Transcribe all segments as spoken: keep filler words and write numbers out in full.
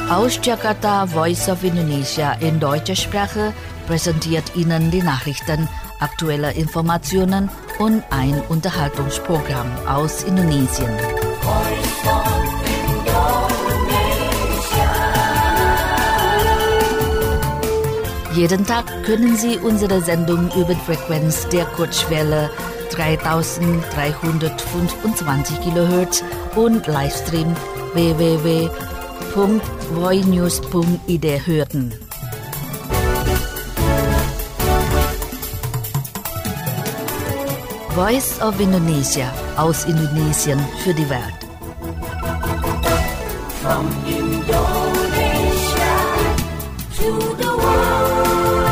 Aus Jakarta, Voice of Indonesia in deutscher Sprache präsentiert Ihnen die Nachrichten, aktuelle Informationen und ein Unterhaltungsprogramm aus Indonesien. Jeden Tag können Sie unsere Sendung über die Frequenz der Kurzwelle dreitausenddreihundertfünfundzwanzig Kilohertz und Livestream w w w punkt voinews punkt i d hören. Voice of Indonesia aus Indonesien für die Welt. From Indonesia to the world.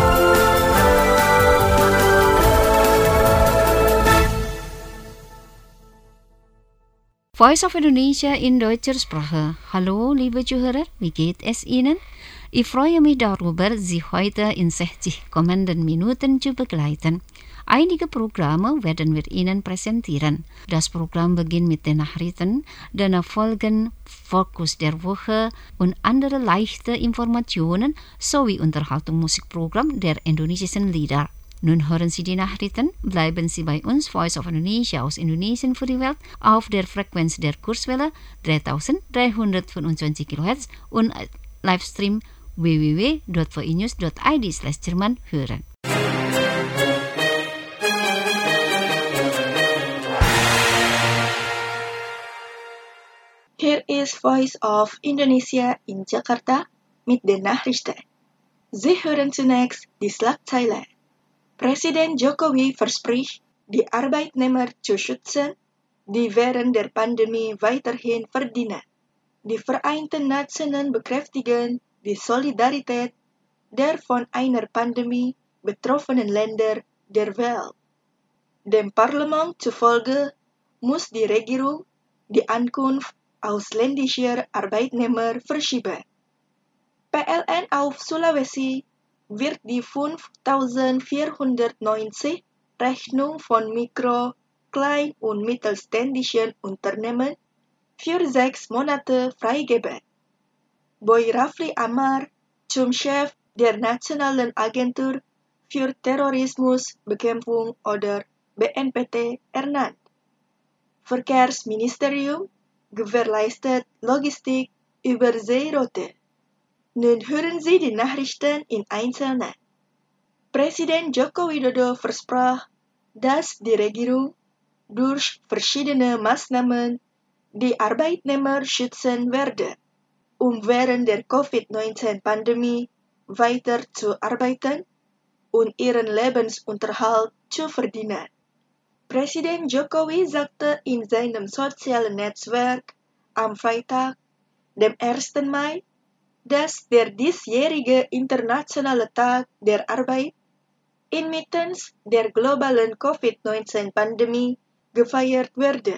Voice of Indonesia in deutscher Sprache. Hallo, liebe Zuhörer, wie geht es Ihnen? Ich freue mich darüber, Sie heute in sechzig kommenden Minuten zu begleiten. Einige Programme werden wir Ihnen präsentieren. Das Programm beginnt mit den Nachrichten, danach folgen Fokus der Woche und andere leichte Informationen sowie Unterhaltungsmusikprogramm der indonesischen Lieder. Nun hören Sie die Nachrichten, bleiben Sie bei uns, Voice of Indonesia aus Indonesien für die Welt, auf der Frequenz der Kurzwelle dreitausenddreihundertfünfundzwanzig Kilohertz und Livestream w w w punkt voinews punkt i d slash Jerman hören. Here is Voice of Indonesia in Jakarta mit den Nachrichten. Sie hören zunächst die Schlagzeile. Presiden Jokowi verspricht, die Arbeitnehmer zu schützen, die während der Pandemie weiterhin verdienen. Die Vereinten Nationen bekräftigen die Solidarität der von einer Pandemie betroffenen Länder der Welt. Dem Parlament zufolge muss die Regierung die Ankunft ausländischer Arbeitnehmer verschieben. P L N auf Sulawesi wird die fünftausendvierhundertneunzig Rechnung von Mikro-, Klein- und Mittelständischen Unternehmen für sechs Monate freigeben. Boy Rafli Amar zum Chef der Nationalen Agentur für Terrorismusbekämpfung oder B N P T ernannt. Verkehrsministerium gewährleistet Logistik über Seeroute. Nun hören Sie die Nachrichten in Einzelnen. Präsident Joko Widodo versprach, dass die Regierung durch verschiedene Maßnahmen die Arbeitnehmer schützen werde, um während der Covid neunzehn Pandemie weiter zu arbeiten und ihren Lebensunterhalt zu verdienen. Präsident Jokowi sagte in seinem sozialen Netzwerk am Freitag, dem ersten Mai, dass der diesjährige Internationale Tag der Arbeit inmitten der globalen Covid neunzehn Pandemie gefeiert werde.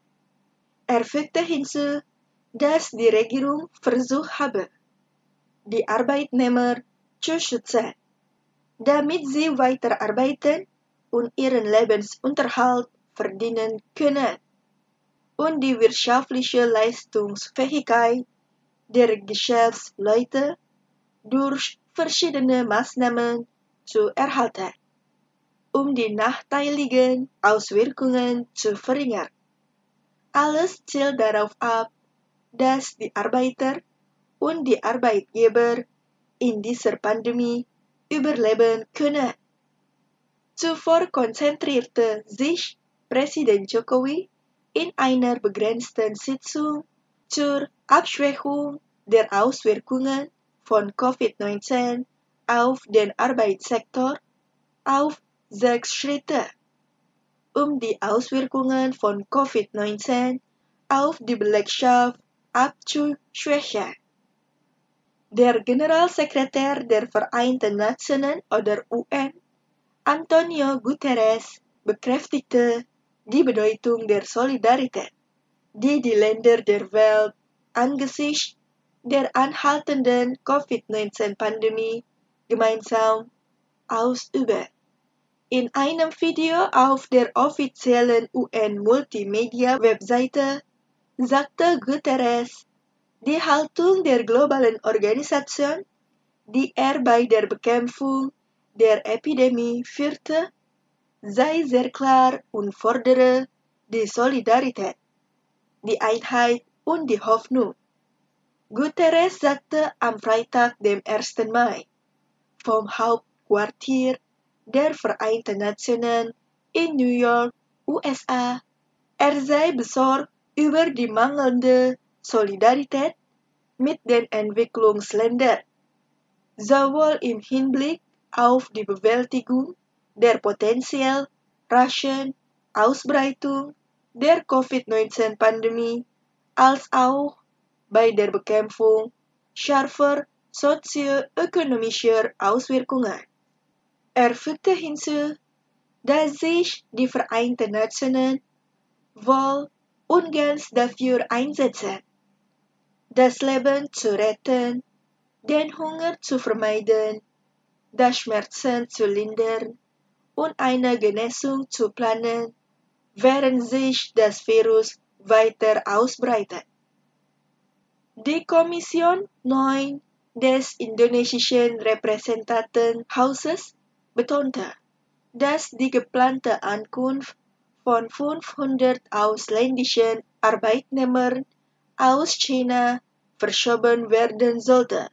Er fügte hinzu, dass die Regierung versucht habe, die Arbeitnehmer zu schützen, damit sie weiter arbeiten und ihren Lebensunterhalt verdienen können und die wirtschaftliche Leistungsfähigkeit der Geschäftsleute durch verschiedene Maßnahmen zu erhalten, um die nachteiligen Auswirkungen zu verringern. Alles zielt darauf ab, dass die Arbeiter und die Arbeitgeber in dieser Pandemie überleben können. Zuvor konzentrierte sich Präsident Jokowi in einer begrenzten Sitzung zur Abschwächung der Auswirkungen von Covid neunzehn auf den Arbeitssektor auf sechs Schritte, um die Auswirkungen von Covid neunzehn auf die Belegschaft abzuschwächen. Der Generalsekretär der Vereinten Nationen oder U N, Antonio Guterres, bekräftigte die Bedeutung der Solidarität, die die Länder der Welt angesichts der anhaltenden Covid neunzehn Pandemie gemeinsam ausüben. In einem Video auf der offiziellen U N-Multimedia-Webseite sagte Guterres, Die Haltung der globalen Organisation, die er bei der Bekämpfung der Epidemie führte, sei sehr klar und fordere die Solidarität, die Einheit und die Hoffnung. Guterres sagte am Freitag, dem ersten Mai, vom Hauptquartier der Vereinten Nationen in New York, U S A, er sei besorgt über die mangelnde Solidarität mit den Entwicklungsländern, sowohl im Hinblick auf die Bewältigung der potenziell raschen Ausbreitung der Covid neunzehn-Pandemie als auch bei der Bekämpfung scharfer sozioökonomischer Auswirkungen. Er fügte hinzu, dass sich die Vereinten Nationen wohl und ganz dafür einsetzen, das Leben zu retten, den Hunger zu vermeiden, das Schmerzen zu lindern und eine Genesung zu planen, während sich das Virus weiter ausbreitet. Die Kommission neun des indonesischen Repräsentantenhauses betonte, dass die geplante Ankunft von fünfhundert ausländischen Arbeitnehmern aus China verschoben werden sollte.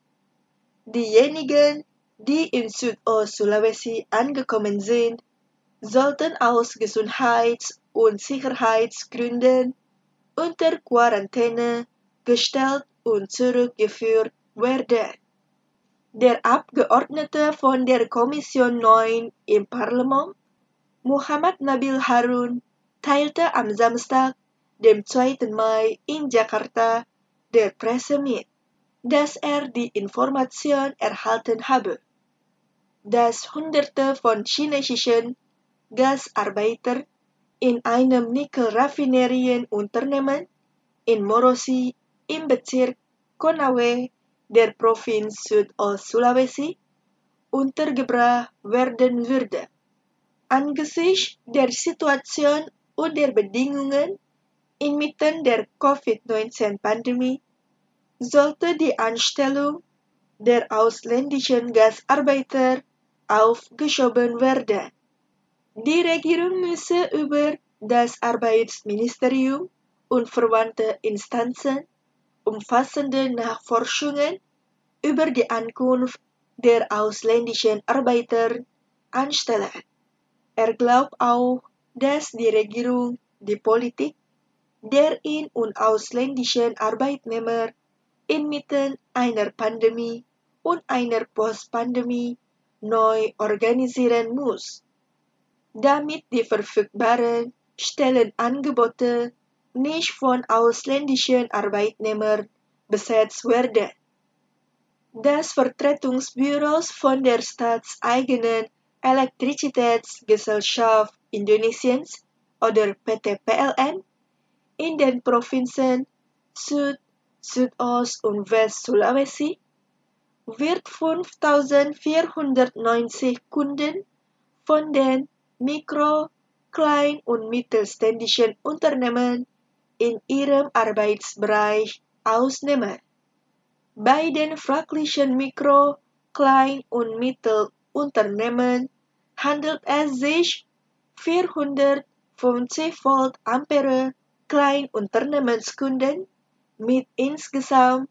Diejenigen, die in Südost-Sulawesi angekommen sind, sollten aus Gesundheits- und Sicherheitsgründen unter Quarantäne gestellt und zurückgeführt werden. Der Abgeordnete von der Kommission neun im Parlament, Muhammad Nabil Harun, teilte am Samstag, dem zweiten Mai in Jakarta, der Presse mit, dass er die Information erhalten habe, dass Hunderte von chinesischen Gastarbeitern in einem Nickel-Raffinerienunternehmen in Morosi im Bezirk Konawe der Provinz Südost-Sulawesi untergebracht werden würde. Angesichts der Situation und der Bedingungen inmitten der Covid neunzehn-Pandemie sollte die Anstellung der ausländischen Gastarbeiter aufgeschoben werden. Die Regierung müsse über das Arbeitsministerium und verwandte Instanzen umfassende Nachforschungen über die Ankunft der ausländischen Arbeiter anstellen. Er glaubt auch, dass die Regierung die Politik der in- und ausländischen Arbeitnehmer inmitten einer Pandemie und einer Postpandemie neu organisieren muss, damit die verfügbaren Stellenangebote nicht von ausländischen Arbeitnehmern besetzt werden. Das Vertretungsbüro von der staatseigenen Elektrizitätsgesellschaft Indonesiens oder P T P L N in den Provinzen Süd, Südost und West-Sulawesi wird fünftausendvierhundertneunzig Kunden von den Mikro-, Klein- und Mittelständischen Unternehmen in ihrem Arbeitsbereich ausnehmen. Bei den fraglichen Mikro-, Klein- und Mittelunternehmen handelt es sich vierhundertfünfzig Volt Ampere Kleinunternehmenskunden mit insgesamt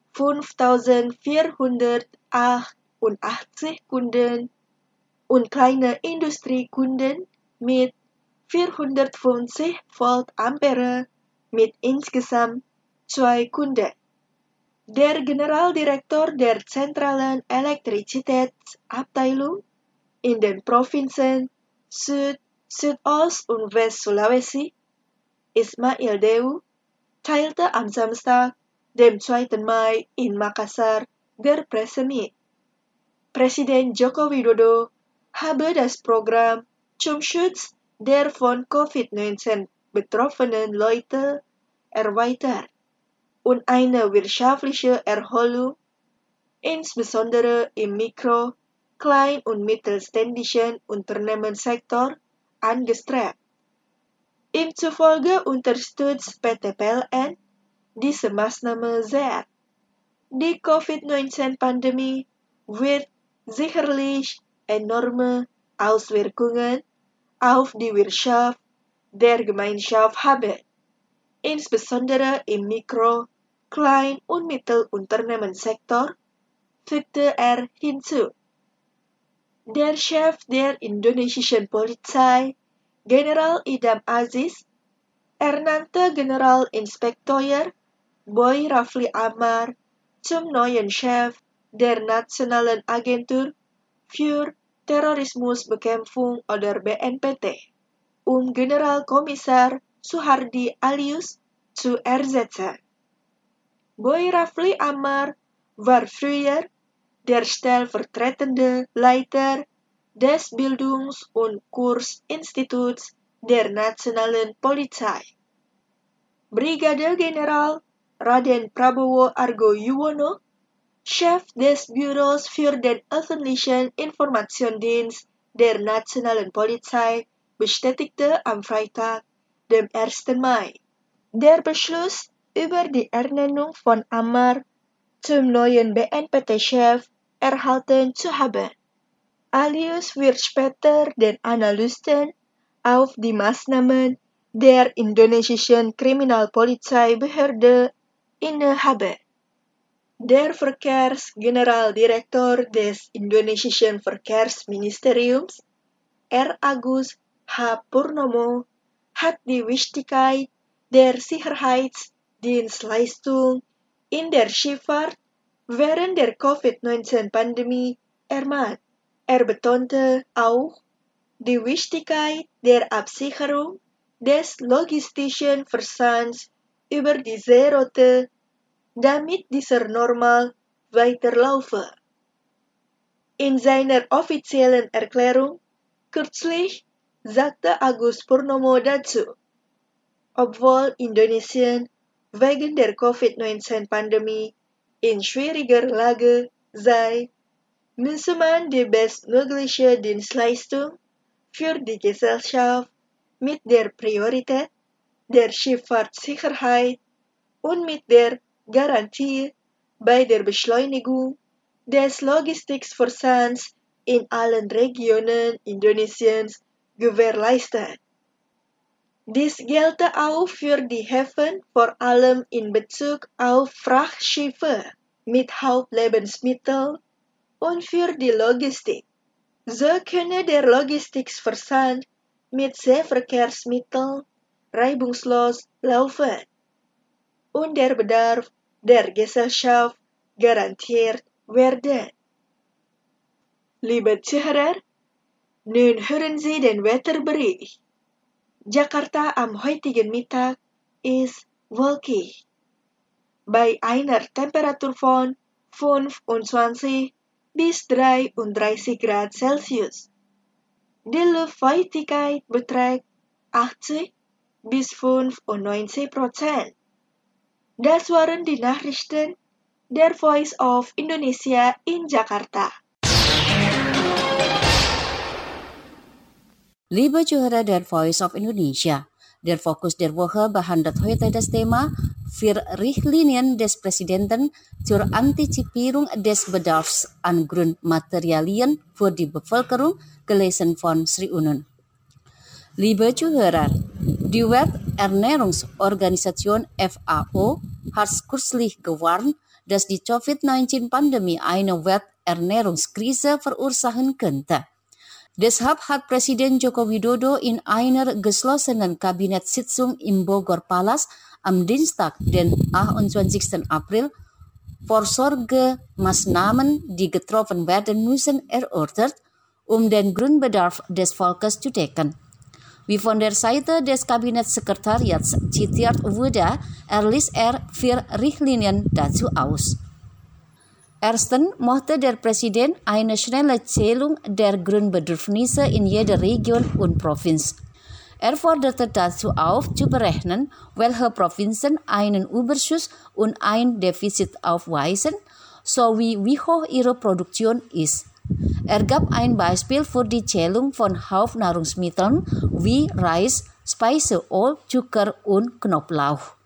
fünftausendvierhundertachtundachtzig Kunden und kleine Industriekunden mit vierhundertfünfzig Volt Ampere mit insgesamt zwei Kunden. Der Generaldirektor der zentralen Elektrizitätsabteilung in den Provinzen Süd, Südost und West-Sulawesi, Ismail Dew, teilte am Samstag, dem zweiten Mai in Makassar, der Presse mit. Presiden Joko Widodo habe das Programm zum Schutz der von Covid neunzehn betroffenen Leute erweitert und eine wirtschaftliche Erholung, insbesondere im Mikro-, Klein- und Mittelständischen Unternehmenssektor, angestrebt. Ihm zufolge unterstützt P T P L N diese Maßnahme sehr. Die Covid neunzehn-Pandemie wird sicherlich enorme Auswirkungen auf die Wirtschaft der Gemeinschaft haben, insbesondere im Mikro-, Klein- und Mittelunternehmenssektor, fügte er hinzu. Der Chef der indonesischen Polizei, General Idham Aziz, ernannte Generalinspekteur Boy Rafli Amar zum neuen Chef der Nationalen Agentur für Terrorismusbekämpfung oder B N P T, um Generalkommissar Suhardi Alyus zu ersetzen. Boy Rafli Amar war früher der stellvertretende Leiter des Bildungs- und Kursinstituts der Nationalen Polizei. Brigadegeneral Raden Prabowo Argo Yuwono, Chef des Büros für den öffentlichen Informationsdienst der Nationalen Polizei, bestätigte am Freitag, dem ersten Mai, der Beschluss über die Ernennung von Amar zum neuen B N P T-Chef erhalten zu haben. Alyus wird später den Analysten auf die Maßnahmen der indonesischen Kriminalpolizeibehörde innehaben. Der Verkehrsgeneraldirektor des indonesischen Verkehrsministeriums, R. Agus H. Purnomo, hat die Wichtigkeit der Sicherheitsdienstleistung in der Schifffahrt während der Covid neunzehn-Pandemie ermahnt. Er betonte auch die Wichtigkeit der Absicherung des logistischen Versands über die Seeroute, damit dieser normal weiterlaufe. In seiner offiziellen Erklärung kürzlich sagte Agus Purnomo dazu, obwohl Indonesien wegen der Covid neunzehn-Pandemie in schwieriger Lage sei, müsse man die bestmögliche Dienstleistung für die Gesellschaft mit der Priorität der Schifffahrtssicherheit und mit der Garantie bei der Beschleunigung des Logistikversands in allen Regionen Indonesiens gewährleisten. Dies gelte auch für die Häfen, vor allem in Bezug auf Frachtschiffe mit Hauptlebensmitteln und für die Logistik. So könne der Logistikversand mit Seeverkehrsmitteln reibungslos laufen und der Bedarf der Gesellschaft garantiert werden. Liebe Zuhörer, nun hören Sie den Wetterbericht. Jakarta am heutigen Mittag ist wolkig. Bei einer Temperatur von fünfundzwanzig bis dreiunddreißig Grad Celsius. Die Luftfeuchtigkeit beträgt achtzig bis fünfundneunzig Prozent. Das waren die Nachrichten der Voice of Indonesia in Jakarta. Liebe Zuhörer der Voice of Indonesia, der Fokus der Woche behandelt heute das Thema vier Richtlinien des Präsidenten zur Antizipierung des Bedarfs an Grundmaterialien für die Bevölkerung, gelesen von Sri Unun. Liebe Zuhörer, die Welternährungsorganisation F A O hat kürzlich gewarnt, dass die Covid neunzehn-Pandemie eine Welternährungskrise verursachen könnte. Deshalb hat Präsident Joko Widodo in einer geschlossenen Kabinettssitzung im Bogor Palace am Dienstag, den achtundzwanzigsten April, Vorsorgemaßnahmen, die getroffen werden müssen, erörtert, um den Grundbedarf des Volkes zu decken. Wie von der Seite des Kabinettssekretariats zitiert wurde, erließ er vier Richtlinien dazu aus. Erstens möchte der Präsident eine schnelle Zählung der Grundbedürfnisse in jeder Region und Provinz. Er forderte dazu auf, zu berechnen, welche Provinzen einen Überschuss und ein Defizit aufweisen, sowie wie hoch ihre Produktion ist. Er gab ein Beispiel für die Zählung von Hauptnahrungsmitteln wie Reis, Speiseöl, Zucker und Knoblauch.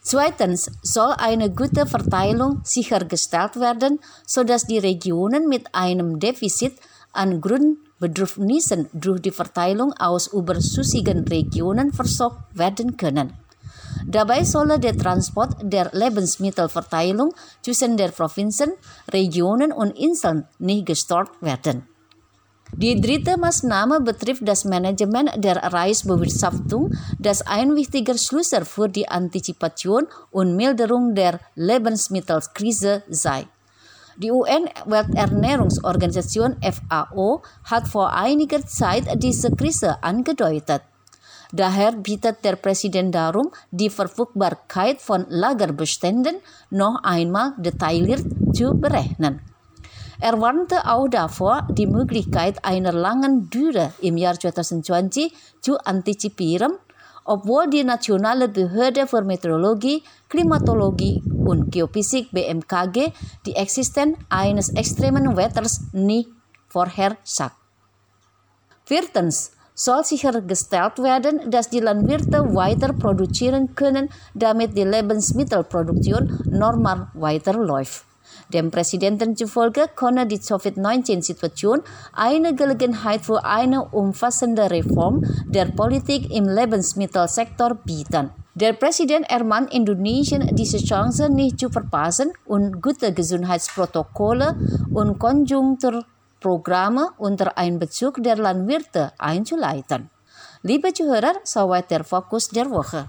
Zweitens soll eine gute Verteilung sichergestellt werden, sodass die Regionen mit einem Defizit an Grundbedürfnissen durch die Verteilung aus überschüssigen Regionen versorgt werden können. Dabei solle der Transport der Lebensmittelverteilung zwischen der Provinzen, Regionen und Inseln nicht gestört werden. Die dritte Maßnahme betrifft das Management der Reisbewirtschaftung, das ein wichtiger Schlüssel für die Antizipation und Milderung der Lebensmittelkrise sei. Die U N-Welternährungsorganisation F A O hat vor einiger Zeit diese Krise angedeutet. Daher bittet der Präsident darum, die Verfügbarkeit von Lagerbeständen noch einmal detailliert zu berechnen. Er warnte auch davor, die Möglichkeit einer langen Dürre im Jahr zwanzig zwanzig zu antizipieren, obwohl die Nationale Behörde für Meteorologie, Klimatologie und Geophysik B M K G die Existenz eines extremen Wetters nicht vorhersagt. Viertens soll sichergestellt werden, dass die Landwirte weiter produzieren können, damit die Lebensmittelproduktion normal weiterläuft. Dem Präsidenten zufolge könne die Covid neunzehn Situation eine Gelegenheit für eine umfassende Reform der Politik im Lebensmittelsektor bieten. Der Präsident ermahnt Indonesien, diese Chance nicht zu verpassen und gute Gesundheitsprotokolle und Konjunkturprogramme unter Einbezug der Landwirte einzuleiten. Liebe Zuhörer, soweit der Fokus der Woche.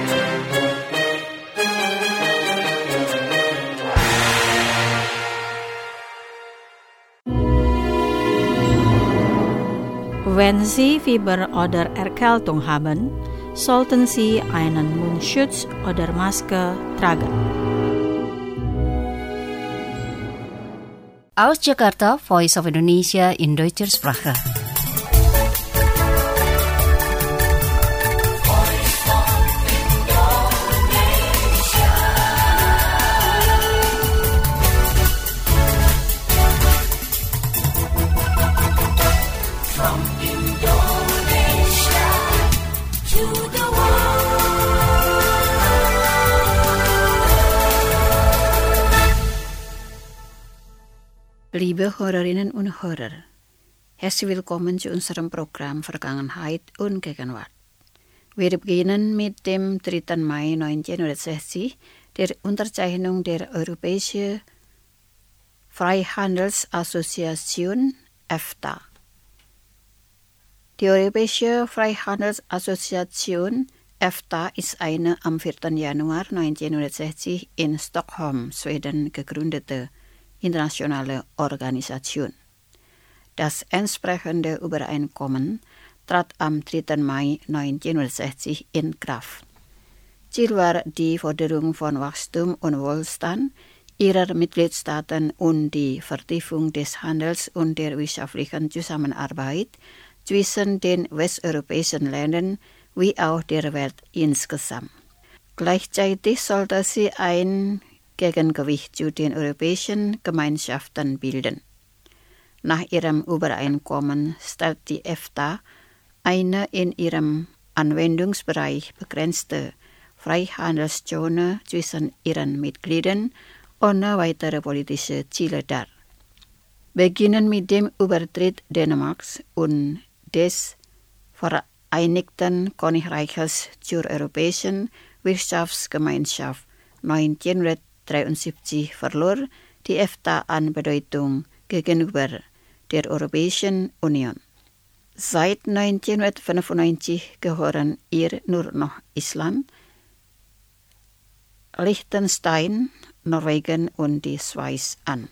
Wenn Sie Fieber oder Erkältung haben, sollten Sie einen Mundschutz oder Maske tragen. Aus Jakarta, Voice of Indonesia in deutscher Sprache. Liebe Hörerinnen und Hörer, herzlich willkommen zu unserem Programm Vergangenheit und Gegenwart. Wir beginnen mit dem dritten Mai neunzehnhundertsechzig, der Unterzeichnung der Europäischen Freihandelsassoziation E F T A. Die Europäische Freihandelsassoziation E F T A ist eine am vierten Januar neunzehnhundertsechzig in Stockholm, Schweden gegründete internationale Organisation. Das entsprechende Übereinkommen trat am dritten Mai neunzehnhundertsechzig in Kraft. Ziel war die Förderung von Wachstum und Wohlstand ihrer Mitgliedstaaten und die Vertiefung des Handels und der wirtschaftlichen Zusammenarbeit zwischen den westeuropäischen Ländern wie auch der Welt insgesamt. Gleichzeitig sollte sie ein Gegengewicht zu den europäischen Gemeinschaften bilden. Nach ihrem Übereinkommen stellt die E F T A eine in ihrem Anwendungsbereich begrenzte Freihandelszone zwischen ihren Mitgliedern ohne weitere politische Ziele dar. Beginnend mit dem Übertritt Dänemarks und des Vereinigten Königreiches zur Europäischen Wirtschaftsgemeinschaft neunzehnhundertdreiundsiebzig verlor die E F T A an Bedeutung gegenüber der Europäischen Union. Seit neunzehnhundertfünfundneunzig gehören ihr nur noch Island, Liechtenstein, Norwegen und die Schweiz an.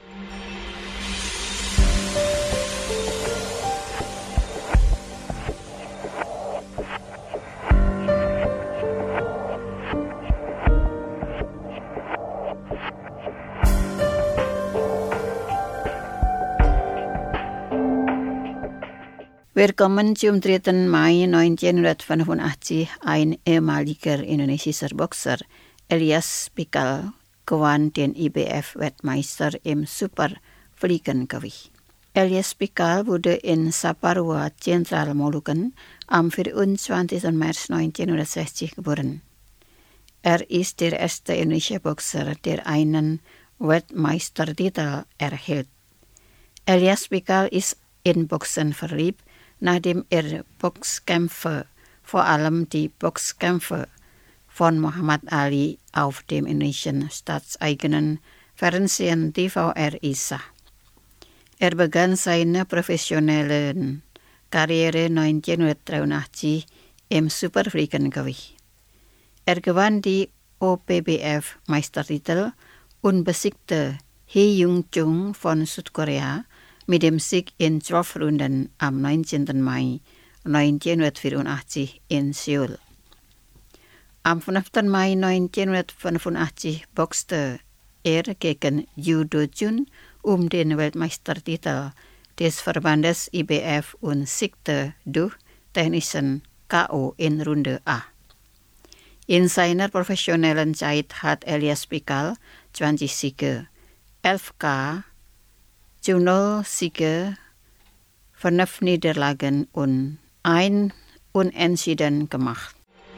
Willkommen zum dritten Mai neunzehnhundertfünfundachtzig. Ein ehemaliger indonesischer Boxer, Elias Pikal, gewann den I B F-Weltmeister im Superfliegengewicht. Elias Pikal wurde in Saparua, Zentralmolukken, am vierundzwanzigsten März neunzehnhundertsechzig geboren. Er ist der erste indische Boxer, der einen Weltmeistertitel erhielt. Elias Pikal ist in Boxen verliebt, nachdem er Boxkämpfe, vor allem die Boxkämpfe von Muhammad Ali auf dem indischen staatseigenen Fernsehen T V R I sah. Er begann seine professionelle Karriere neunzehnhundertdreiundachtzig im Superfliegengewicht. Er gewann die O P B F-Meistertitel und besiegte Hee Jung-chung von Südkorea mit dem Sieg in zwölf Runden am neunzehnten Mai neunzehnhundertvierundachtzig in Seoul. Am fünften Mai neunzehnhundertfünfundachtzig boxte er gegen Yoo Do-jun um den Weltmeistertitel des Verbandes I B F und siegte durch technischen K O in Runde A. In seiner professionellen Zeit hat Elias Pikal zwanzig Siege, elf K, null Siege, fünf Niederlagen und ein Unentschieden gemacht.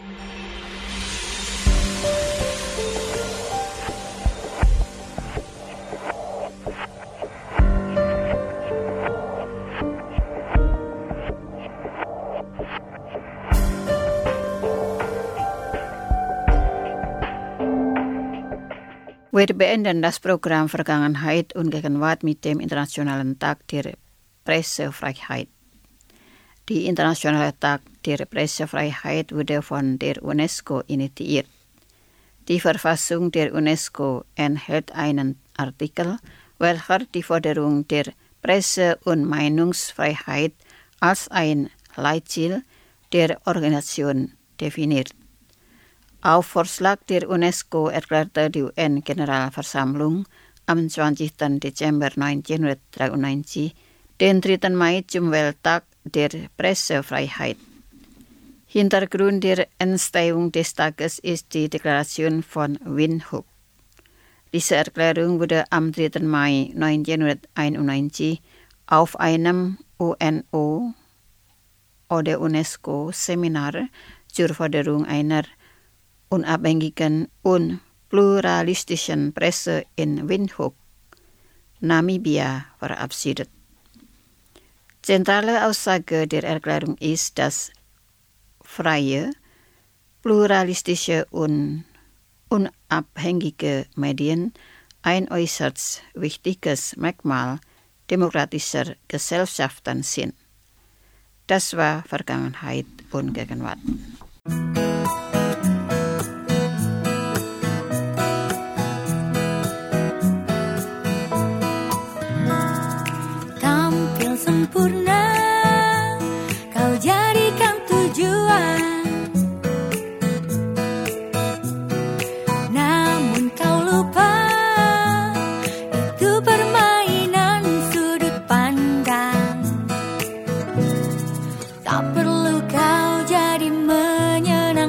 Wir beenden das Programm Vergangenheit und Gegenwart mit dem Internationalen Tag der Pressefreiheit. Die Internationale Tag der Pressefreiheit wurde von der UNESCO initiiert. Die Verfassung der UNESCO enthält einen Artikel, welcher die Forderung der Presse- und Meinungsfreiheit als ein Leitziel der Organisation definiert. Auf Vorschlag der UNESCO erklärte die U N-Generalversammlung am zwanzigsten Dezember neunzehnhundertdreiundneunzig den dritten Mai zum Welttag der Pressefreiheit. Hintergrund der Entstehung des Tages ist die Deklaration von Windhoek. Diese Erklärung wurde am dritten Mai neunzehnhunderteinundneunzig auf einem U N O oder UNESCO-Seminar zur Förderung einer unabhängigen und pluralistischen Presse in Windhoek, Namibia, verabschiedet. Zentrale Aussage der Erklärung ist, dass freie, pluralistische und unabhängige Medien ein äußerst wichtiges Merkmal demokratischer Gesellschaften sind. Das war Vergangenheit und Gegenwart. Sempurna kau jadikan tujuan, namun kau lupa itu permainan sudut pandang. Tak perlu kau jadi menyenangkan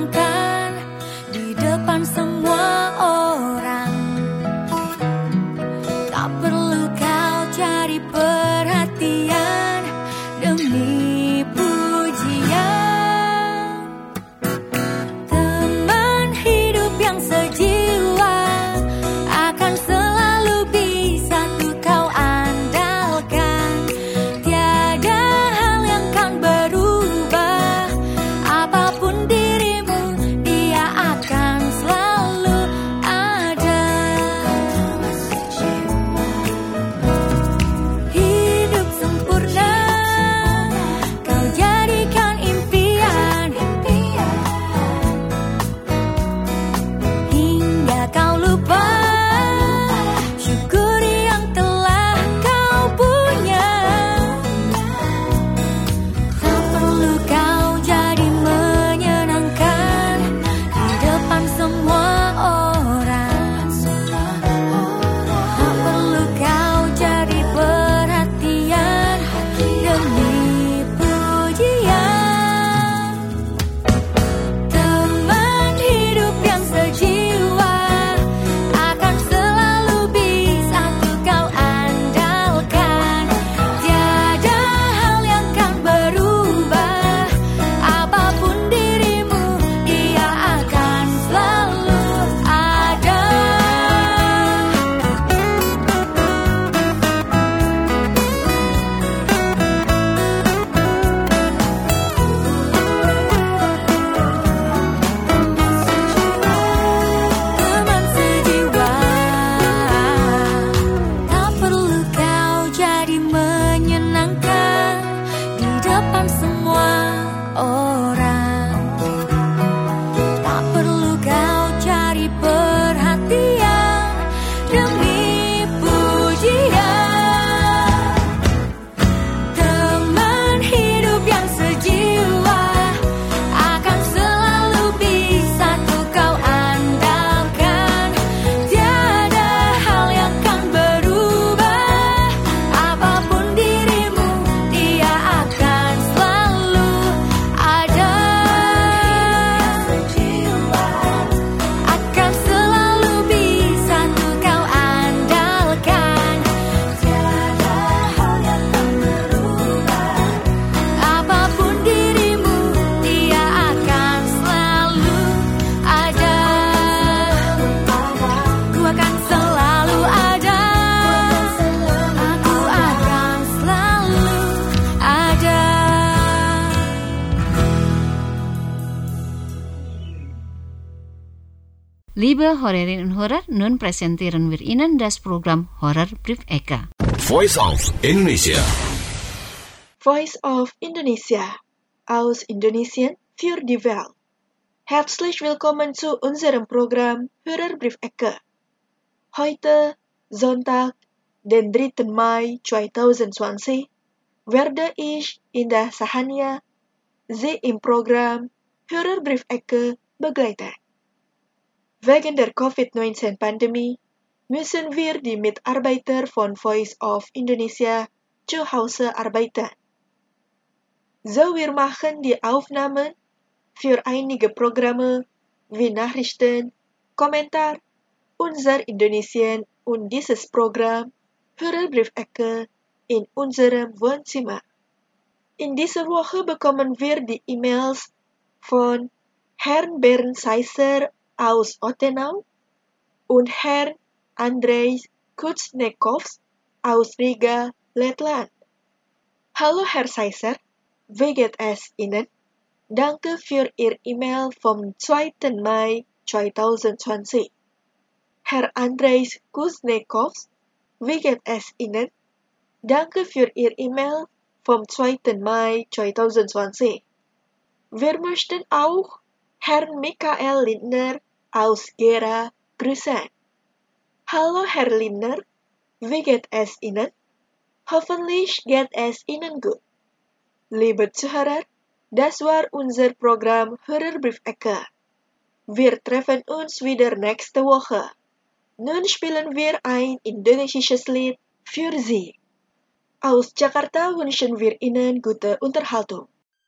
Liebe Hörerinnen und Hörer, nun präsentieren wir Ihnen das Programm Horrorbrief-Ecke. Voice of Indonesia. Voice of Indonesia aus Indonesien für die Welt. Herzlich willkommen zu unserem Programm Hörerbrief-Ecke. Heute, Sonntag, den dritten Mai zwanzig zwanzig, werde ich in der Sahania Sie im Programm Hörerbrief-Ecke begleiten. Wegen der Covid neunzehn-Pandemie müssen wir die Mitarbeiter von Voice of Indonesia zu Hause arbeiten. So, wir machen die Aufnahmen für einige Programme wie Nachrichten, Kommentar, unser Indonesien und dieses Programm Hörerbrief-Ecke in unserem Wohnzimmer. In dieser Woche bekommen wir die E-Mails von Herrn Bernd Seisser aus Ottenau und Herrn Andrei Kuznetsov aus Riga, Lettland. Hallo Herr Seisser, wie geht es Ihnen? Danke für Ihr E-Mail vom zweiten Mai zwanzig zwanzig. Herr Andrei Kuznetsov, wie geht es Ihnen? Danke für Ihr E-Mail vom zweiten Mai zwanzig zwanzig. Wir möchten auch Herrn Michael Lindner aus Gera grüßen. Hallo Herr Lindner, wie geht es Ihnen? Hoffentlich geht es Ihnen gut. Liebe Zuhörer, das war unser Programm Hörerbrief-Ecke. Wir treffen uns wieder nächste Woche. Nun spielen wir ein indonesisches Lied für Sie. Aus Jakarta wünschen wir Ihnen gute Unterhaltung.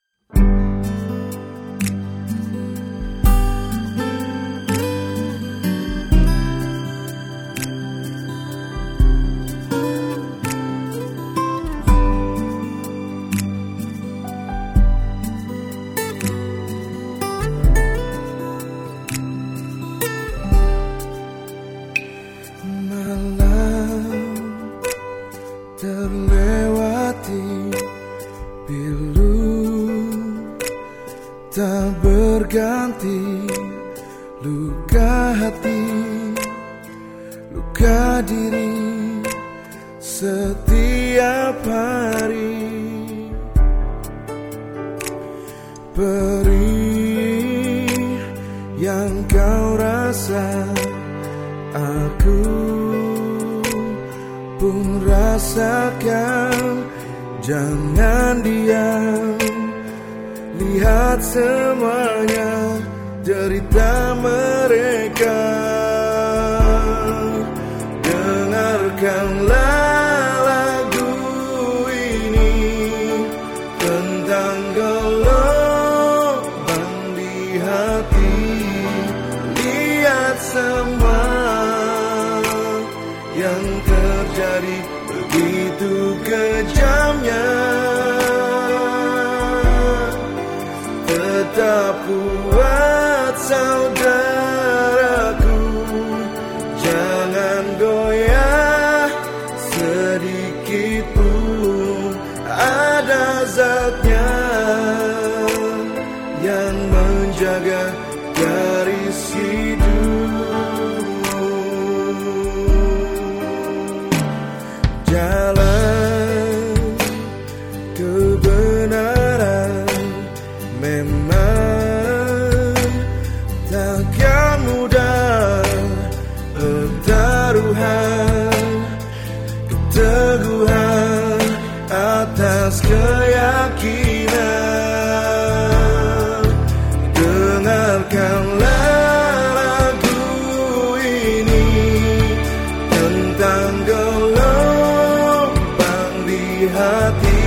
Tak berganti, luka hati, luka diri setiap hari. Perih yang kau rasa, aku pun rasakan. Jangan diam, lihat semuanya derita mereka. Dengarkanlah lagu ini tentang gelombang di hati. Lihat semua yang terjadi begitu kejamnya. Tetap kuat saudaraku, jangan goyah sedikit pun. Ada zatnya yang menjaga garis hidup. Jalan kebenaran memang takkan mudah. Pertaruhan keteguhan atas keyakinan. Dengarkanlah lagu ini tentang gelombang di hati.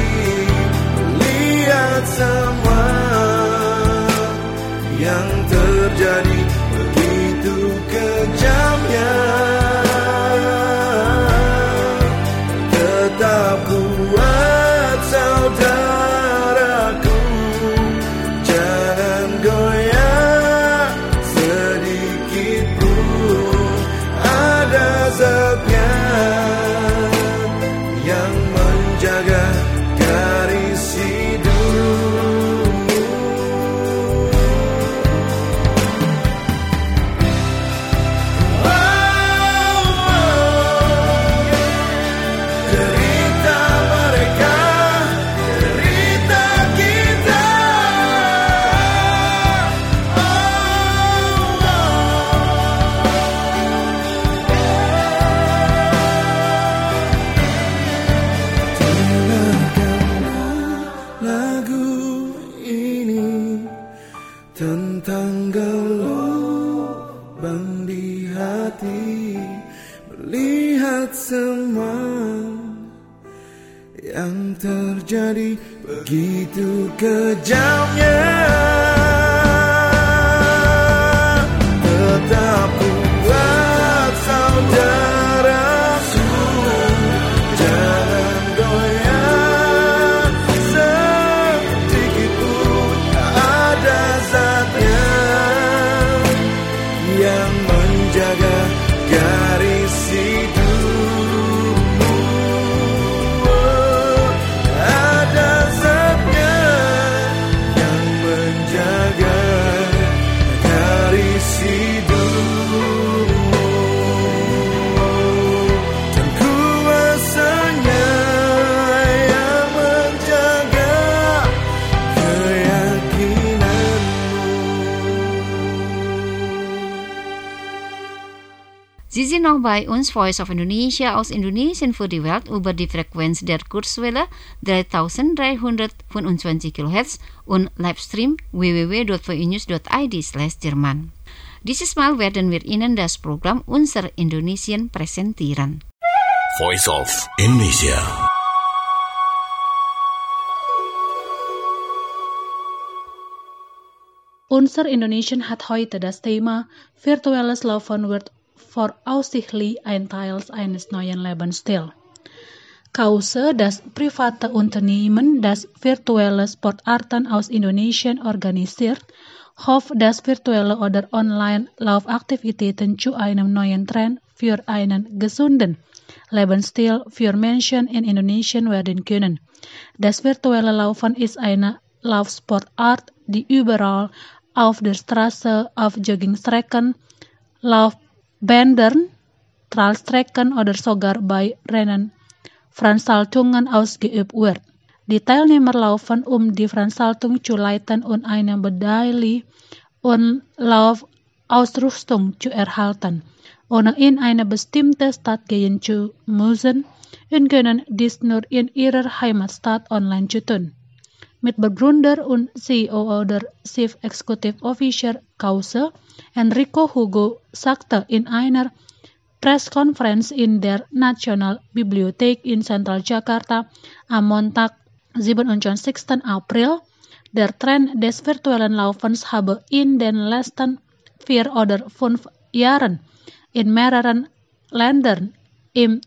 Lihat semua yang terjadi begitu terbang di hati, melihat semua yang terjadi begitu kejamnya. Tetap kuat saudaraku, jangan goyah sedikit pun. Ada zatnya yang menjaga garis hidupmu. Ada zatnya yang menjaga garis hidupmu. Dan kuasanya yang menjaga keyakinanmu. Sie sind noch bei uns, Voice of Indonesia aus Indonesien für die Welt über die Frequenz der Kurzwelle dreitausenddreihundertfünfundzwanzig Kilohertz und Livestream w w w punkt v i news punkt i d slash Jerman. Dieses Mal werden wir Ihnen das Programm Unser Indonesien präsentieren. Voice of Indonesia. Unser Indonesien hat heute das Thema Virtuelles Laufen wird voraussichtlich ein Teil eines neuen Lebensstil. Kause, das private Unternehmen, das virtuelle Sportarten aus Indonesien organisiert, hofft, dass virtuelle oder Online-Laufaktivitäten zu einem neuen Trend für einen gesunden Lebensstil für Menschen in Indonesien werden können. Das virtuelle Laufen ist eine Laufsportart, die überall auf der Straße, auf Joggingstrecken, Laufbändern, Trailstrecken oder sogar bei Rennen Veranstaltungen ausgeübt wird. Die Teilnehmer laufen, um die Veranstaltung zu leiten und eine Medaille und Laufausrüstung zu erhalten, ohne in eine bestimmte Stadt gehen zu müssen und können dies nur in ihrer Heimatstadt online zu tun. Mitbegründer und C E O oder Chief Executive Officer Kause, Enrico Hugo, sagte in einer Pressekonferenz in der Nationalbibliothek in Zentral Jakarta am Montag, siebenundzwanzigsten April, der Trend des virtuellen Laufens habe in den letzten vier oder fünf Jahren in mehreren Ländern im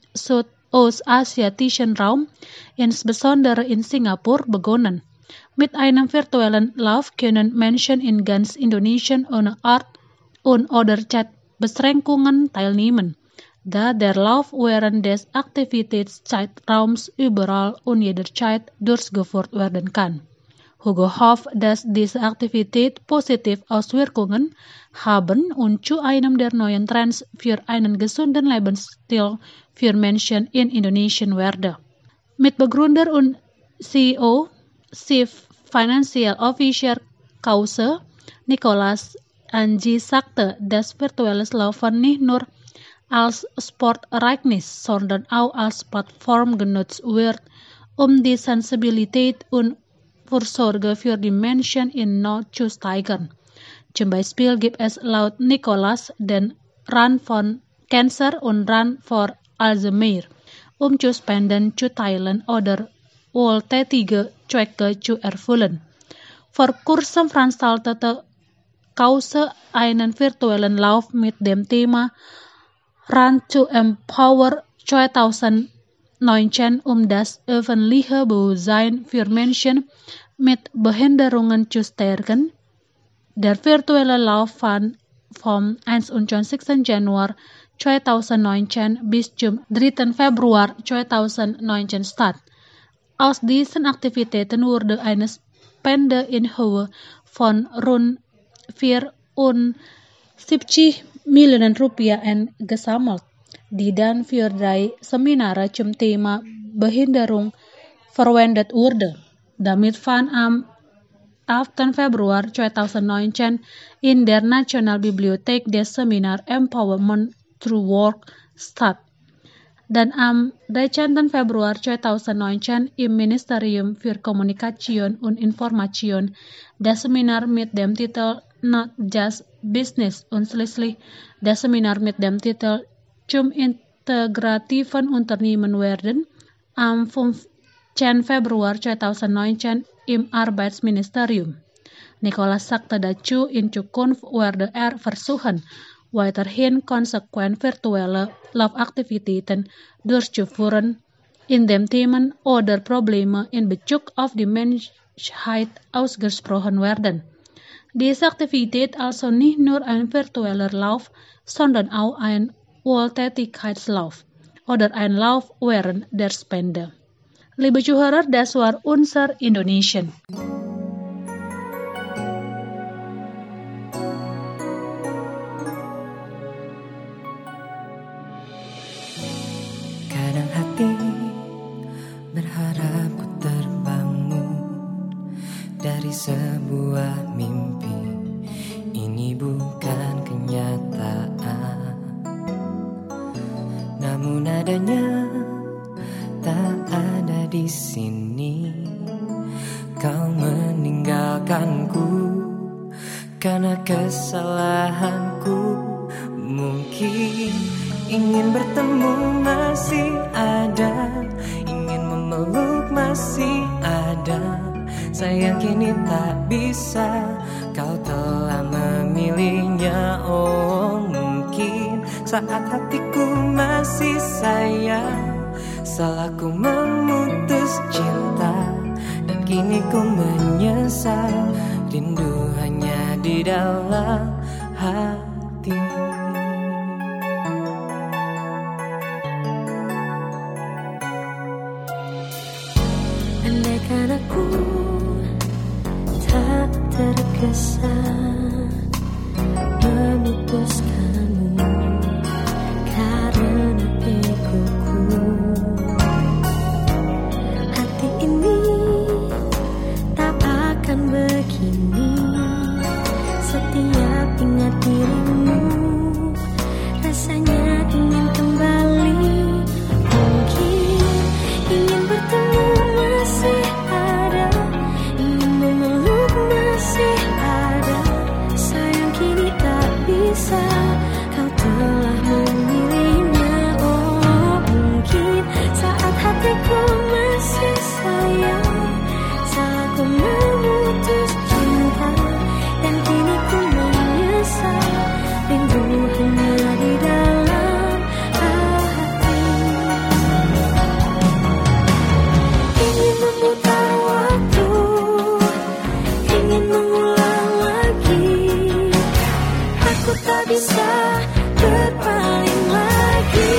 südostasiatischen Raum, insbesondere in Singapur, begonnen. Mit einem virtuellen Lauf können Menschen in ganz Indonesien ohne Ort- und oder Zeitbeschränkungen teilnehmen, da der Lauf während des Aktivitätszeitraums überall und jederzeit durchgeführt werden kann. Hugo hofft, dass diese Aktivität positive Auswirkungen haben und zu einem der neuen Trends für einen gesunden Lebensstil für Menschen in Indonesien werde. Mitbegründer und C E O, Chief Financial Officer Kause, Nicholas Anji, sagte, dass virtuelles Laufen nicht nur als Sportereignis, sondern auch als Plattform genutzt wird, um die Sensibilität und Vorsorge für die Menschen in Not zu steigern. Zum Beispiel gibt es laut Nicholas den Run von Cancer und Run for Alzheimer, um zu spenden, zu teilen oder wohltätige Zwecke zu erfüllen. Vor kurzem veranstaltete Kause einen virtuellen Lauf mit dem Thema Run to Empower zweitausendneunzehn, um das öffentliche Bewusstsein für Menschen mit Behinderungen zu stärken. Der virtuelle Lauf fand vom einundzwanzigsten Januar zweitausendneunzehn bis zum dritten Februar zweitausendneunzehn statt. Aus diesen Aktivitäten wurde eine Spende in Höhe von rund vierundsiebzig Millionen Rupiah gesammelt, die dann für drei Seminare zum Thema Behinderung verwendet wurde. Damit fand am achten Februar zweitausendneunzehn in der Nationalbibliothek das Seminar Empowerment Through Work statt. Dan am dreizehnten Februar zweitausendneunzehn im Ministerium für Kommunikation und Information das Seminar mit dem Titel not just business. Unslieslich das Seminar mit dem Titel Zum integrativen Unternehmen werden am fünfzehnten Februar tweeduizendnegentien im Arbeitsministerium. Nicolas sagte dazu, in Zukunft werde er versuchen, weiterhin konsequent virtuelle Laufaktivitäten durchzuführen, indem Themen oder Probleme in Bezug auf die Menschheit ausgesprochen werden. Diese Aktivität also nicht nur ein virtueller Lauf, sondern auch ein Wohltätigkeitslauf oder ein Lauf während der Spende. Liebe Zuhörer, das war unser Indonesian. Kadang hati berharap ku terbangun dari sebuah mimpi. Ini bukan kenyataan, namun adanya tak ada di sini. Kau meninggalkanku karena kesalahanku. Mungkin ingin bertemu masih ada, ingin memeluk masih ada. Sayang kini tak bisa, kau telah memilihnya. Oh mungkin saat hatiku masih sayang, salahku memutus cinta, dan kini ku menyesal. Rindu hanya di dalam hati. Andaikan aku tak tergesa memutuskanmu karena egoku, hati ini tak akan begini. Setiap ingat dirimu, rasanya ingin kembali. Mungkin ingin bertemu masih ada, ingin memeluk masih ada. Sayang kini tak bisa, kau telah memilihnya. Oh mungkin saat hatiku masih sayang, salahku memutus cinta, dan kini ku menyesal. Rindu hanya di dalam hati. Ingin memutar waktu, ingin mengulang lagi. Aku tak bisa berpaling lagi.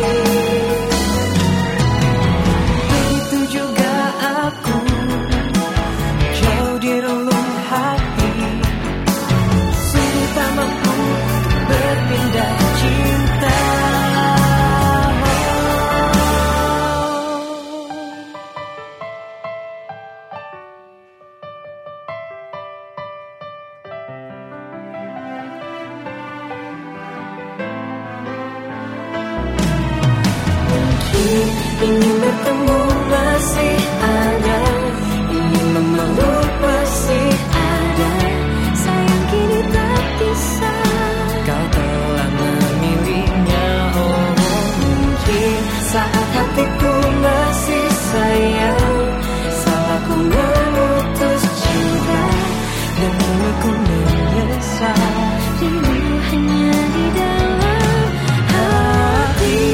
Begitu juga aku, jauh di relung hati. Sungguh tak mampu berpindah cinta. Mungkin ingin bertemu masih ada, ingin memeluk masih ada. Sayang kini tak bisa, Kau telah memilihnya. Oh mungkin saat hatiku masih sayang, salahku memutus cinta, dan kini ku menyesal. rindu hanya di dalam hati.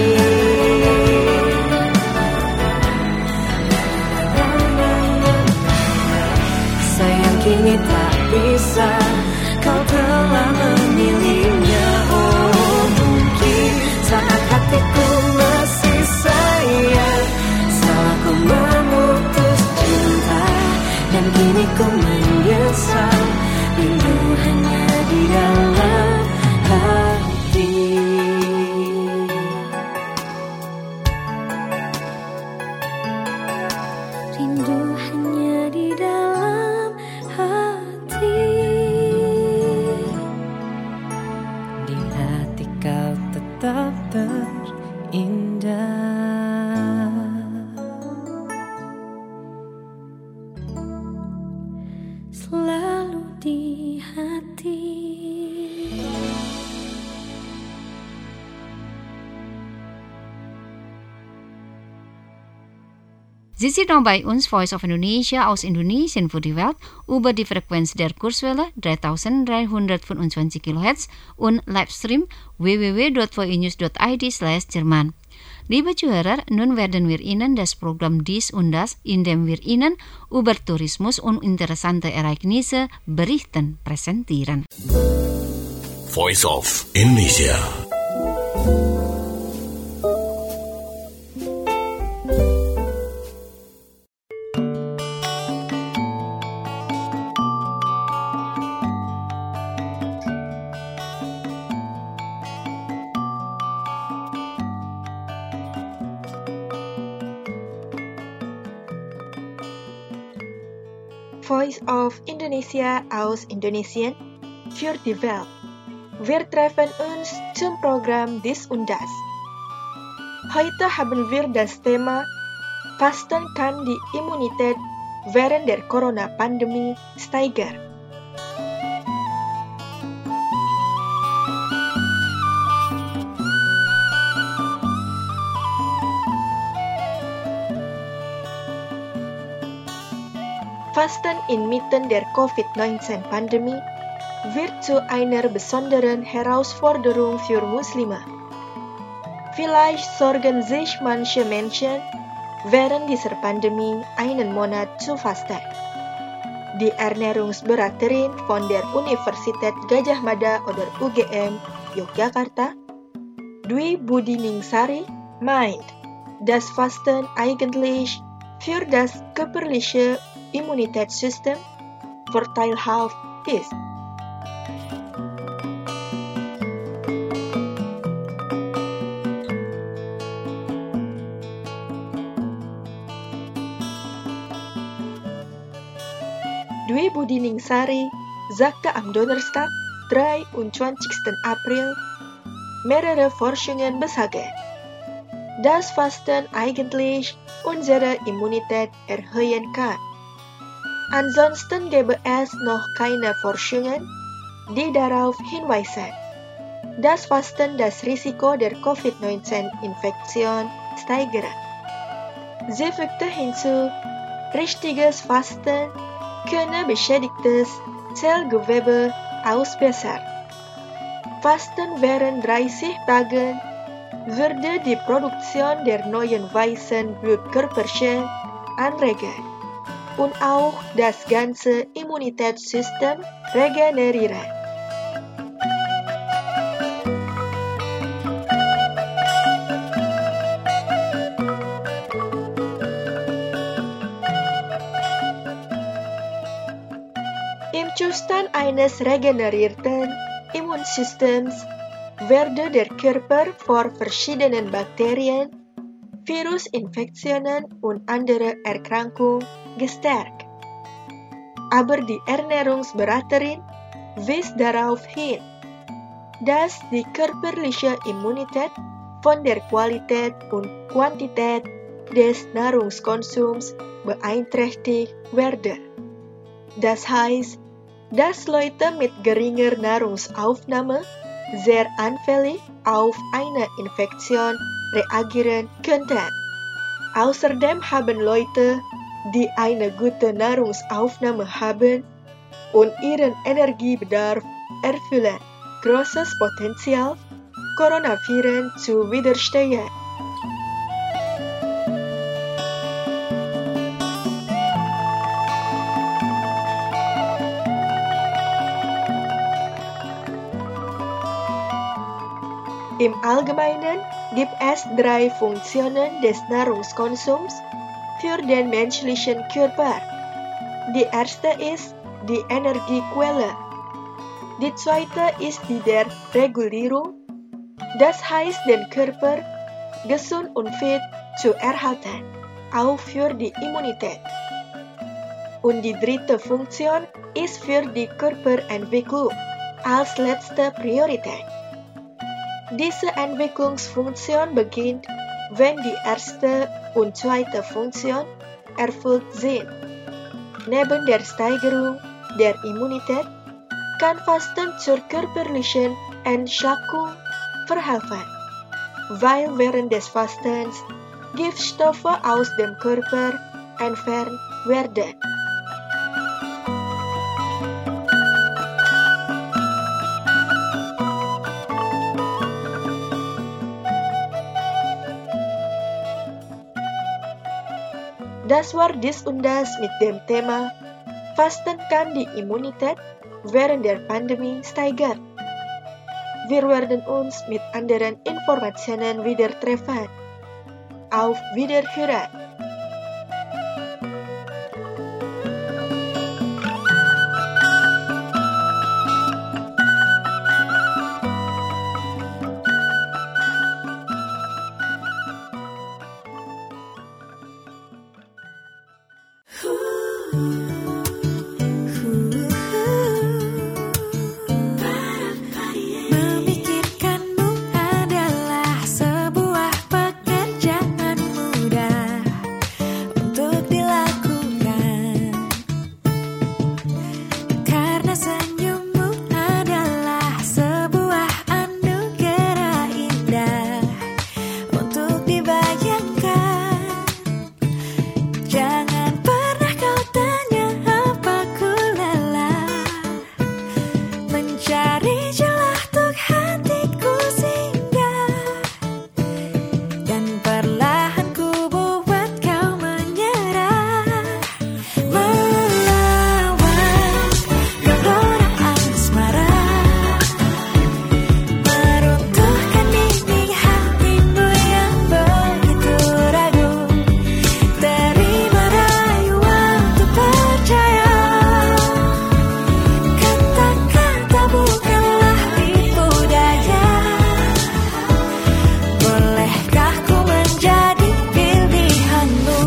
Sayang kini tak bisa, kau telah memilihnya. Oh mungkin saat hatiku masih sayang, salahku memutus cinta, dan kini ku menyesal. Rindu hanya di dalam hati. Rindu hanya di dalam hati. Di hati kau tetap terindah. Selalu di hati. Sie sind noch bei uns, Voice of Indonesia aus Indonesien für die Welt, über die Frequenz der Kurzwelle dreitausenddreihundertfünfundzwanzig Kilohertz und Livestream w w w punkt v i news punkt i d slash Jerman. Liebe Zuhörer, nun werden wir Ihnen das Programm Dies und Das, in dem wir Ihnen über Tourismus und interessante Ereignisse berichten, präsentieren. Voice of Indonesia. Voice of Indonesia aus Indonesien für die Welt. Wir treffen uns zum Programm Dies und Das. Heute haben wir das Thema Fasten kann die Immunität während der Corona-Pandemie steigern. Fasten inmitten der Covid neunzehn-Pandemie wird zu einer besonderen Herausforderung für Muslime. Vielleicht sorgen sich manche Menschen während dieser Pandemie einen Monat zu fasten. Die Ernährungsberaterin von der Universität Gadjah Mada oder U G M Yogyakarta, Dwi Budiningsari, meint, dass Fasten eigentlich für das körperliche Immunitätssystem vorteilhaft ist. Dwi Budiningsari sagte am Donnerstag, dreiundzwanzigsten April, mehrere Forschungen besagen, dass Fasten eigentlich unsere Immunität erhöhen kann. Ansonsten gäbe es noch keine Forschungen, die darauf hinweisen, dass Fasten das Risiko der Covid neunzehn-Infektion steigert. Sie fügte hinzu, richtiges Fasten könne beschädigtes Zellgewebe ausbessern. Fasten während dreißig Tagen würde die Produktion der neuen weißen Blutkörperchen anregen und auch das ganze Immunitätssystem regenerieren. Im Zustand eines regenerierten Immunsystems werde der Körper vor verschiedenen Bakterien, Virusinfektionen und andere Erkrankungen gestärkt. Aber die Ernährungsberaterin wies darauf hin, dass die körperliche Immunität von der Qualität und Quantität des Nahrungskonsums beeinträchtigt werde. Das heißt, dass Leute mit geringer Nahrungsaufnahme sehr anfällig auf eine Infektion reagieren könnten. Außerdem haben Leute, die eine gute Nahrungsaufnahme haben und ihren Energiebedarf erfüllen, großes Potenzial, Coronaviren zu widerstehen. Im Allgemeinen gibt es drei Funktionen des Nahrungskonsums für den menschlichen Körper. Die erste ist die Energiequelle. Die zweite ist die der Regulierung, das heißt den Körper gesund und fit zu erhalten, auch für die Immunität. Und die dritte Funktion ist für die Körperentwicklung als letzte Priorität. Diese Entwicklungsfunktion beginnt, wenn die erste und zweite Funktion erfüllt sind. Neben der Steigerung der Immunität kann Fasten zur körperlichen Entschlackung verhelfen, weil während des Fastens Giftstoffe aus dem Körper entfernt werden. Das war dies und das mit dem Thema Fasten kann die Immunität während der Pandemie steigern. Wir werden uns mit anderen Informationen wieder treffen. Auf Wiederhören! Memikirkanmu adalah sebuah pekerjaan mudah untuk dilakukan, karena senyummu adalah sebuah anugerah indah untuk dibayangkan. Jangan pernah kau tanya apa ku lelah mencari celah untuk hatiku singgah, dan perlahan ku buat kau menyerah, melawan gelora asmara, meruntuhkan dinding hatimu yang begitu ragu. Terima rayuan untuk percaya, kata-kata bukanlah tipu daya. Bolehkah ku menjadi pilihanmu?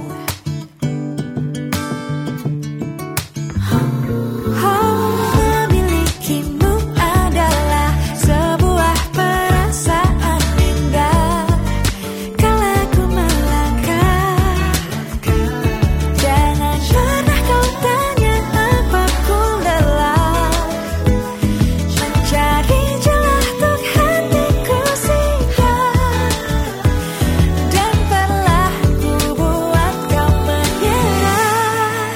Oh, memilikimu adalah sebuah perasaan indah. Kala ku melangkah, jangan pernah kau tanya apa ku lelah mencari celah untuk hatiku singgah, dan perlahan ku buat kau menyerah,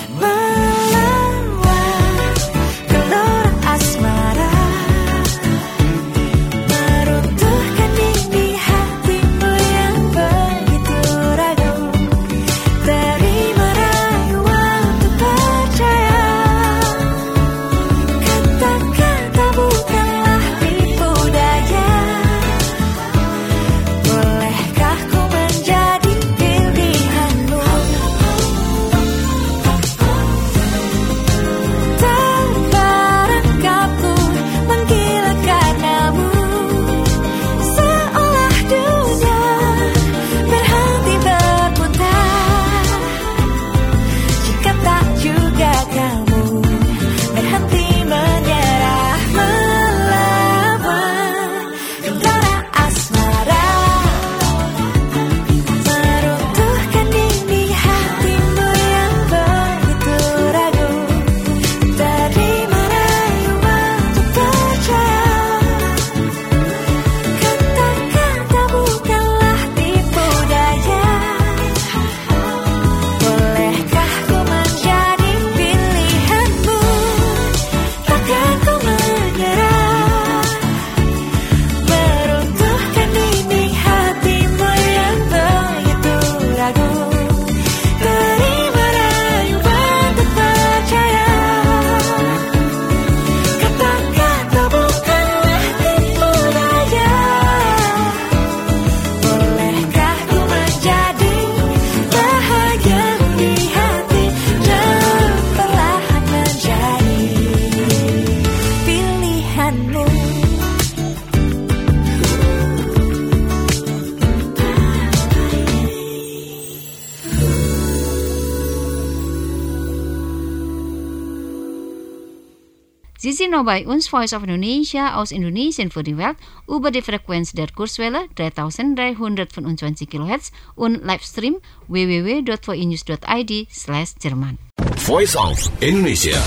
melawan gelora asmara, meruntuhkan dinding hatimu yang begitu ragu. Terima rayuan untuk percaya, kata-kata bukanlah tipu daya. Bolehkah ku menjadi pilihanmu? Terperangkapku menggila karenamu, seolah dunia berhenti berputar. Jika tak juga kamu berhenti menyerah, melawan gelora asmara, meruntuhkan dinding hatimu yang begitu ragu. Terima rayuan untuk percaya, kata-kata bukanlah tipu daya. Bolehkah ku menjadi pilihanmu? Takkan ku menyerah, meruntuhkan dinding hatimu yang begitu ragu. Terima rayuan untuk percaya, kata-kata bukanlah tipu daya. Bolehkah ku menjadi bahagia di hati, dan perlahan menjadi pilihanmu? Sie sind noch bei uns, Voice of Indonesia aus Indonesien für die Welt, über die Frequenz der Kurzwelle dreitausenddreihundertfünfundzwanzig Kilohertz und Livestream w w w dot v i news dot i d slash Jerman. Voice of Indonesia.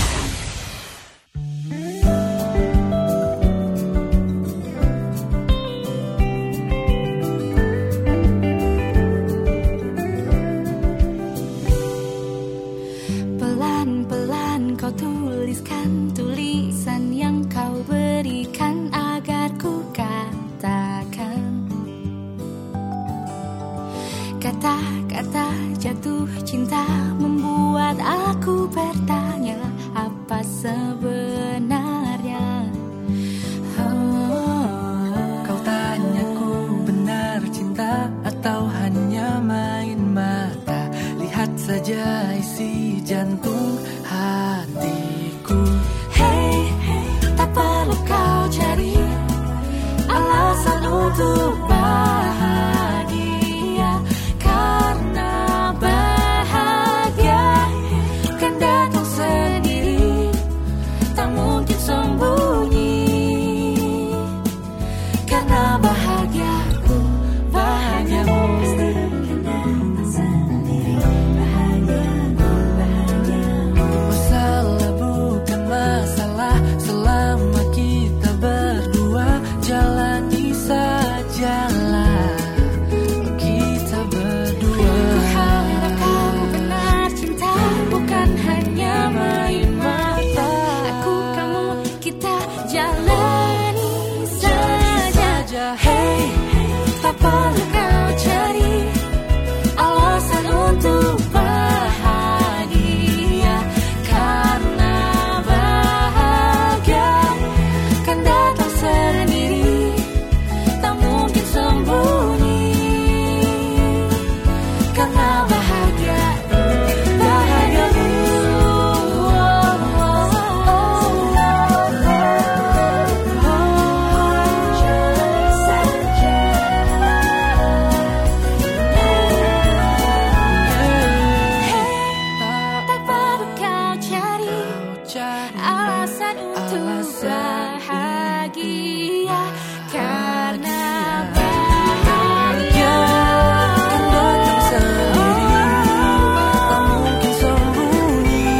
untuk bahagia, karena bahagia kan datang sendiri, tak mungkin sembunyi. Karena bahagiaku, bahagiamu masalah bukan masalah selama kita berdua, jalani sajalah kita berdua. Ku harap kamu benar cinta, bukan hanya main mata. Aku, kamu, kita jalani saja. Hey, tak perlu kau cari alasan untuk bahagia, karena bahagia kan datang sendiri, tak mungkin sembunyi. Karena bahagia, bahagiamu. Tak perlu kau cari alasan untuk bahagia, karena bahagia kan datang sendiri, tak mungkin sembunyi.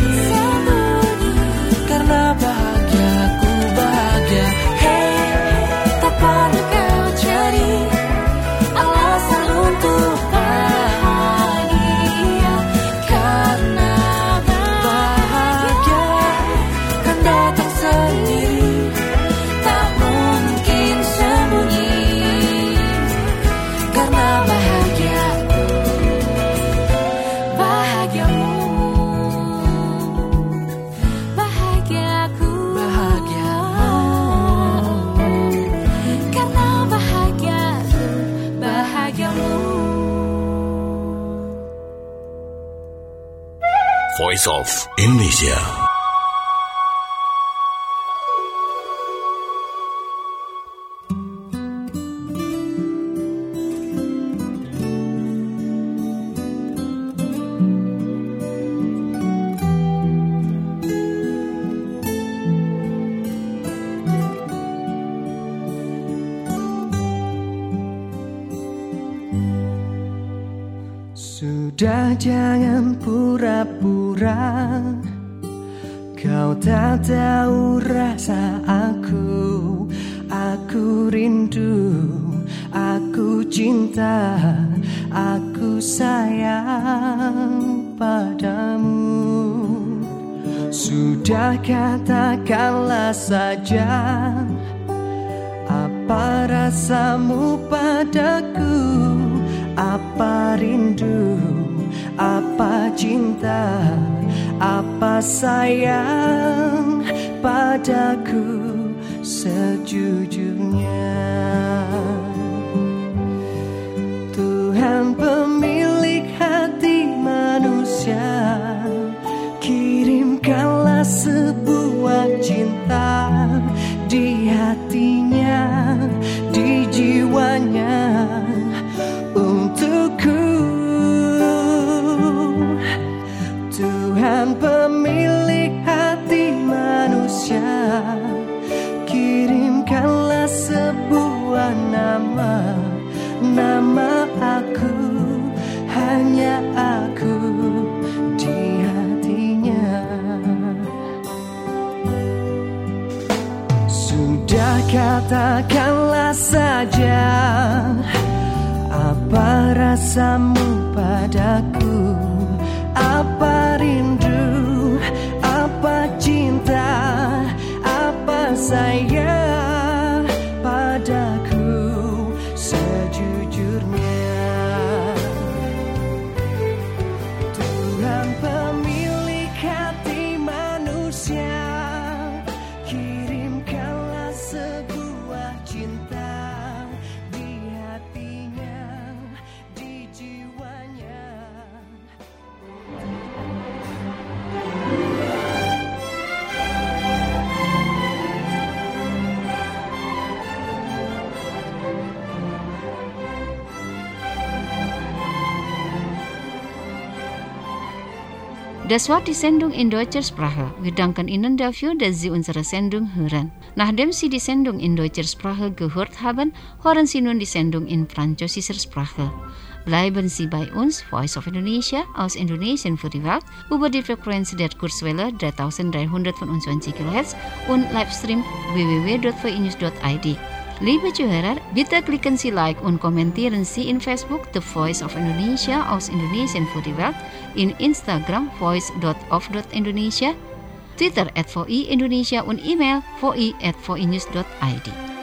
Karena bahagiaku, bahagia. Hey, tak perlu kau cari alasan untuk bahagia, karena bahagia kan datang sendiri, tak mungkin sembunyi. Karena bahagiaku, bahagiamu, bahagiaku, bahagiamu. Karena bahagiaku, bahagiamu. Voice of Indonesia. Sudah jangan pura-pura, kau tak tahu rasa aku. Aku rindu, aku cinta, aku sayang padamu. Sudah katakanlah saja, apa rasamu padaku? Apa rindu, apa cinta, apa sayang padaku sejujurnya. Tuhan pemilik hati manusia, kirimkanlah sebuah cinta di hatinya, di jiwanya, untukku. Tuhan pemilik hati manusia, kirimkanlah sebuah nama, nama aku, hanya aku di hatinya. Sudah katakanlah saja, apa rasamu padaku? Apa rindu, apa cinta, apa sayang padaku sejujurnya. Tuhan pemilik hati manusia, kirimkanlah sebuah cinta di hatinya, di jiwanya. Das war die Sendung in deutscher Sprache. Wir danken Ihnen dafür, dass Sie unsere Sendung hören. Nachdem Sie die Sendung in deutscher Sprache gehört haben, hören Sie nun die Sendung in französischer Sprache. Bleiben Sie bei uns, Voice of Indonesia, aus Indonesien für die Welt, über die Frequenz der Kurzwelle dreitausenddreihundertfünfundzwanzig Kilohertz und Livestream w w w dot v i news dot i d. Liebe Zuhörer, bitte klicken Sie Like und kommentieren Sie in Facebook The Voice of Indonesia aus Indonesien für die Welt, in Instagram voice dot of dot indonesia, Twitter at V I Indonesia und E-Mail v i at v i news dot i d.